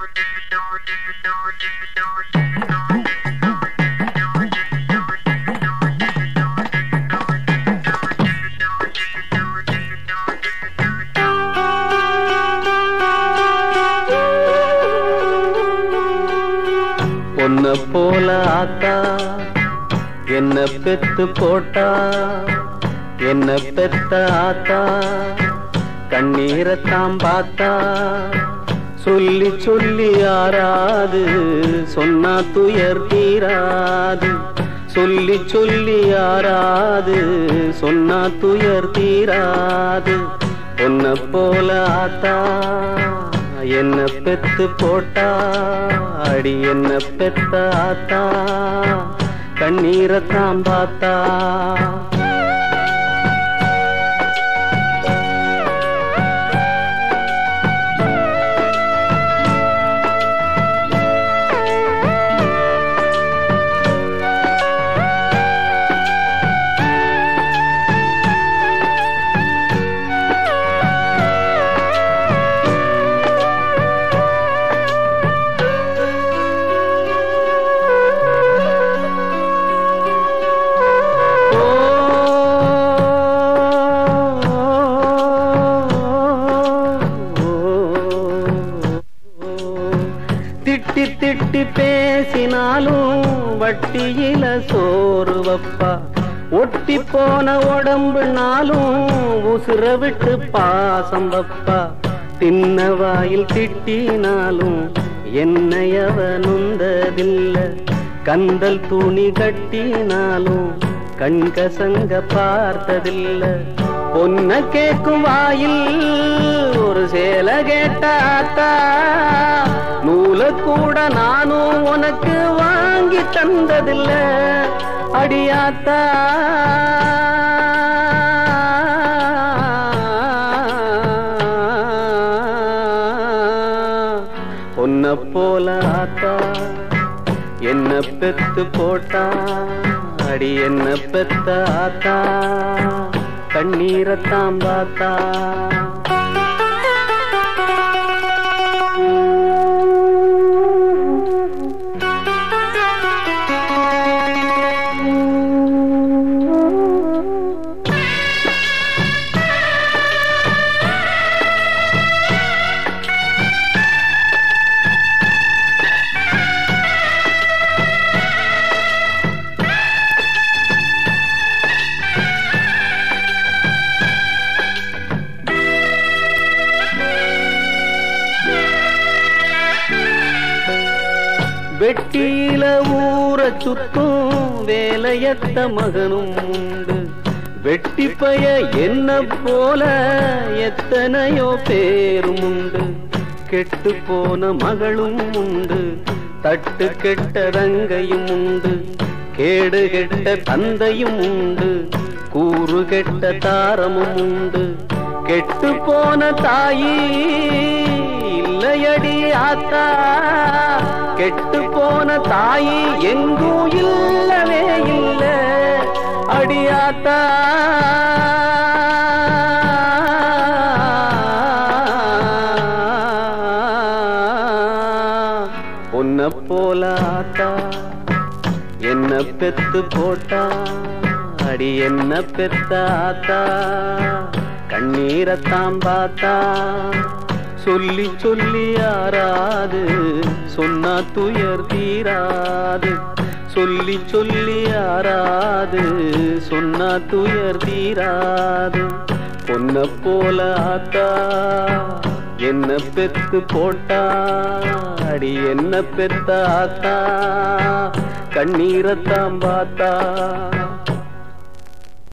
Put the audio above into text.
பொன்ன போல ஆத்தா என்ன பெத்து போட்டா, என்ன பெத்த ஆத்தா கண்ணீரத்தாம் பார்த்தா. சொல்லி சொல்லி ஆறாது சொன்னா துயர் தீராது, சொல்லி சொல்லி ஆறாது சொன்னா துயர் தீராது. பொன்ன போல ஆத்தா என்ன பெத்து போட்டா, அடி என்ன பெத்த ஆத்தா கண்ணீரத்தாம் பார்த்தா. திட்டி திட்டி பேசினாலும் வட்டியில சோறு வப்பா, ஒட்டி போன உடம்புனாலும் உசுர விட்டு பாசம் வப்பா. தின்ன வாயில் திட்டினாலும் என்னையவ நுந்ததில்ல, கந்தல் துணி கட்டினாலும் கண்கசங்க பார்த்ததில்ல. பொன்ன கேட்கும் வாயில் ஒரு சேல கேட்டாத்தா, நூல கூட நானும் உனக்கு வாங்கி தந்ததில்ல அடியாத்தா. பொன்ன போல ஆத்தா என்ன பெத்து போட்டா, அடி என்ன பெத்த ஆத்தா கண்ணீரத்தாம் பார்த்தா. வெட்டியில ஊற சுத்தும் வேலையத்த மகனும் உண்டு, வெட்டி பய என்ன போல எத்தனையோ பேரும் உண்டு. கெட்டு போன மகளும் உண்டு, தட்டு கெட்ட ரங்கையும் உண்டு, கேடு கெட்ட தந்தையும் உண்டு, கூறு கெட்ட தாரமும் உண்டு. கெட்டு போன தாயி இல்லையடி ஆத்தா, கெட்டு போன தாயி எங்கும் இல்லவே இல்ல அடியாத்தா. பொன்ன போல ஆத்தா என்ன பெத்து போட்டா, அடி என்ன பெத்த ஆத்தா கண்ணீரத்தாம் பார்த்தா. சொல்லி சொல்லி ஆறாது சொன்னா துயர் தீராது, சொல்லி சொல்லி ஆறாது சொன்னா துயர் தீராது. பொன்ன போல ஆத்தா என்ன பெத்து போட்டா, அடி என்ன பெத்த ஆத்தா கண்ணீரத்தாம் பார்த்தா.